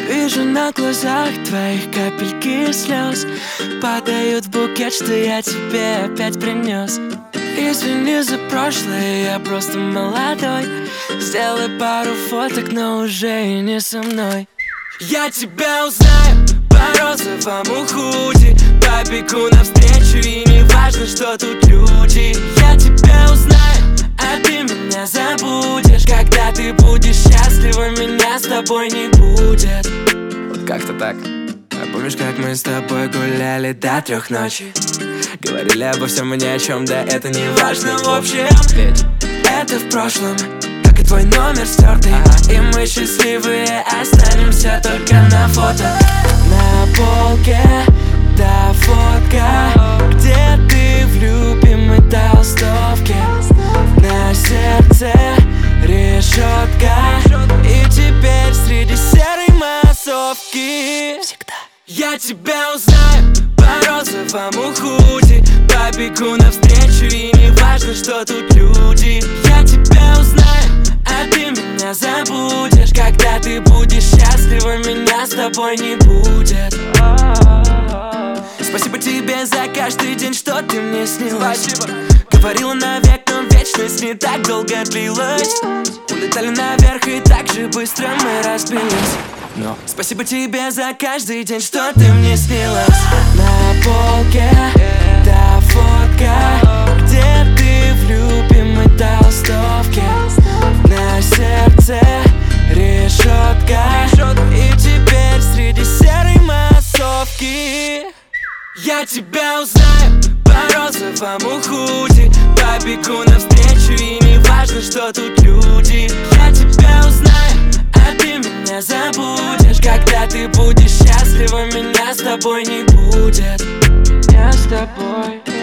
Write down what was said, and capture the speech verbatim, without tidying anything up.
Вижу на глазах твоих капельки слез падают в букет, что я тебе опять принес. Извини за прошлое, я просто молодой. Сделай пару фоток, но уже и не со мной. Я тебя узнаю по розовому худи, побегу навстречу, и не важно, что тут люди. Я тебя узнаю, а ты меня забудешь. Когда ты будешь счастлива, меня с тобой не будет. Вот как-то так. А помнишь, как мы с тобой гуляли до трех ночи? Говорили обо всем и ни о чем, да это не важно в общем. Ведь это в прошлом, как и твой номер стертый. ага. И мы счастливые останемся только на фото. На полке та фотка, где ты в любимой толстовке. На сердце решетка, и теперь среди серой массовки всегда я тебя узнаю по розовому худи, побегу навстречу, и не важно, что тут люди. Я тебя узнаю, а ты меня забудешь. Когда ты будешь счастлива, меня с тобой не будет. Спасибо тебе за каждый день, что ты мне снилась. Спасибо. Говорила навек, но вечность не так долго длилась. Улетали наверх, и так же быстро мы разбились. Но спасибо тебе за каждый день, что ты мне снилась. На полке та фотка, где ты в любимой толстовке. На сердце решетка, и теперь среди серой массовки я тебя узнаю по розовому худи, побегу навстречу, и не важно, что тут люди. Я тебя узнаю, а ты меня забудешь. Когда ты будешь счастлива, меня с тобой не будет. Я с тобой.